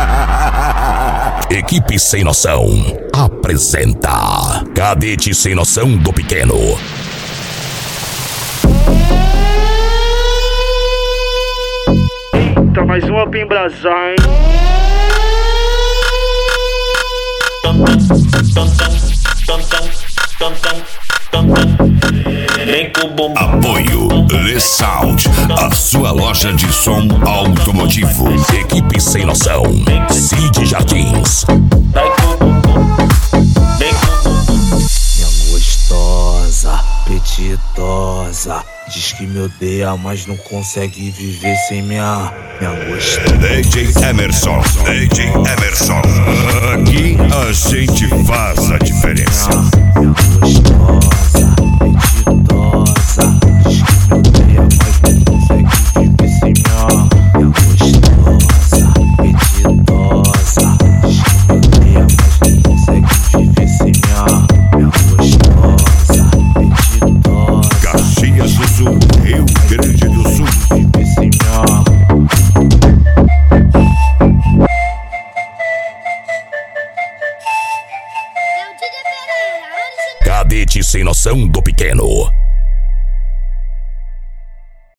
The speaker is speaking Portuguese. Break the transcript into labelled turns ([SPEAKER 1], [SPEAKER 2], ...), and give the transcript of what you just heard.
[SPEAKER 1] Equipe Sem Noção apresenta Cadete Sem Noção do Pequeno.
[SPEAKER 2] Eita, mais uma pra embrasar, hein?
[SPEAKER 1] Apoio Le Sound, a sua loja de som automotivo. Equipe Sem Noção, Cid Jardins.
[SPEAKER 3] Minha gostosa, petitosa, diz que me odeia, mas não consegue viver sem minha gostosa.
[SPEAKER 1] DJ Emerson, DJ Emerson. Aqui a gente faz a diferença.
[SPEAKER 3] Minha gostosa, petitosa, diz que me odeia, mas não consegue viver sem minha gostosa, petitosa, diz que me odeia, mas não consegue viver sem minha gostosa, petitosa.
[SPEAKER 1] Caxias do Sul, Rio Grande do Sul.
[SPEAKER 3] Viver sem minha.
[SPEAKER 1] Cadete Sem Noção do Pequeno.